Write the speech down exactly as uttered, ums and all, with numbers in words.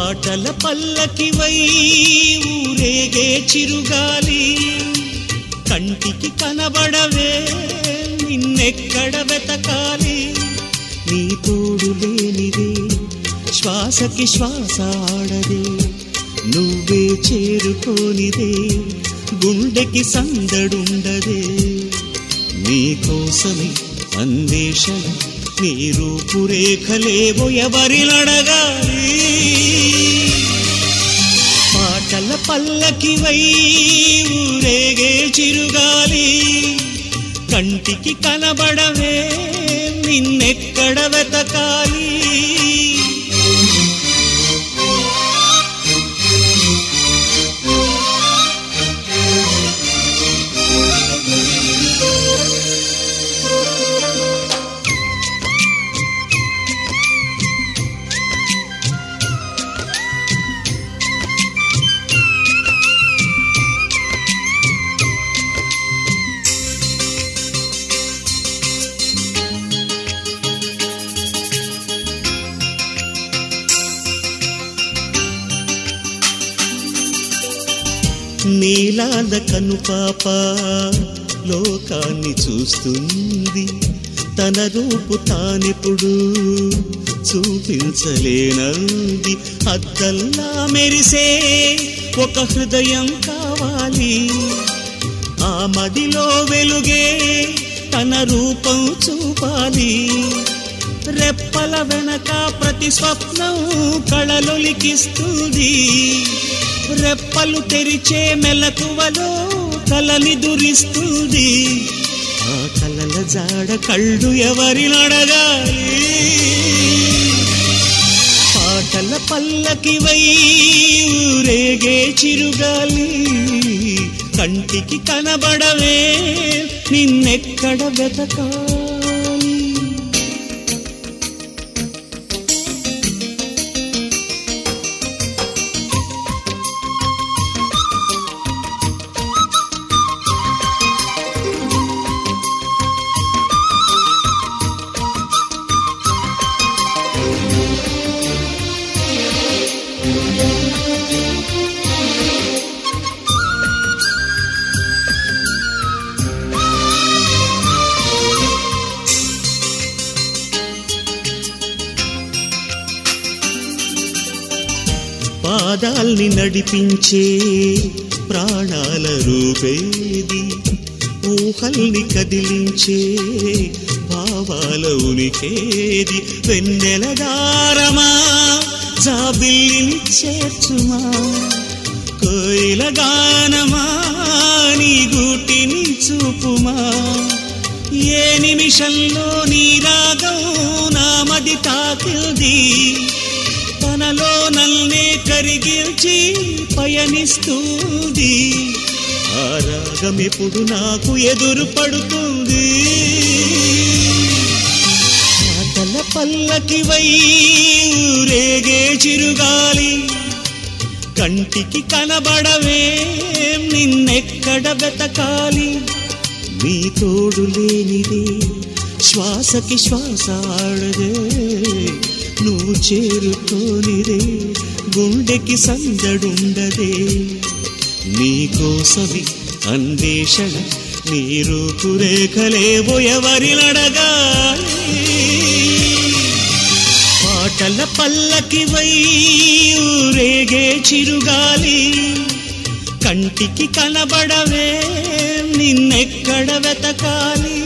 పాటల పల్లకివై ఊరేగే చిరుగాలి కంటికి కనబడవే నిన్నెక్కడ వెతకాలి నీ తోడు లేనిదే శ్వాసకి శ్వాస ఆడదే నువ్వే చేరుకోనిదే గుండెకి సందడుండదే నీకోసమే అన్వేషణ నీ రూపురేఖలేవో ఎవరినడగాలి పాటల పల్లకివై ఊరేగే చిరుగాలి కంటికి కనబడవే నిన్నెక్కడ వెతకాలి నీలాల కనుపాప లోకాన్ని చూస్తుంది తన రూపు తానిప్పుడు చూపించలేనంది అద్దల్లా మెరిసే ఒక హృదయం కావాలి ఆ మదిలో వెలుగే తన రూపం చూపాలి రెప్పల వెనక ప్రతి స్వప్నం కళలొలికిస్తుంది రెప్పలు తెరిచే మెలకువలో కలని దురిస్తుంది ఆ కలల జాడ కళ్ళు ఎవరినడగాలి పాటల పల్లకివై ఊరేగే చిరుగాలి కంటికి కనబడవే నిన్నెక్కడ వెతకాలి పాదాల్ని నడిపించే ప్రాణాల రూపేది ఊహల్ని కదిలించే భావాల ఉనికేది వెన్నెల దారమా జాబిల్లిని చేర్చుమా కోయిల గానమా నీ గూటిని చూపుమా ఏ నిమిషంలో నీ రాగం నామది తాకింది తనలో నల్నే కరిగించి పయనిస్తుంది ఆ రాగమిప్పుడు నాకు ఎదురు పడుతుంది పాటల పల్లకివై ఊరేగే చిరుగాలి కంటికి కనబడవే నిన్నెక్కడ వెతకాలి నీ తోడు లేనిదే శ్వాసకి శ్వాస ఆడదే నువ్వు చేరుకోనిదే గుండెకి సందడుండదే నీకోసమే అన్వేషణ నీ రూపురేఖలేవో ఎవరినడగాలి పాటల పల్లకివై ఊరేగే చిరుగాలి కంటికి కనబడవే నిన్నెక్కడ వెతకాలి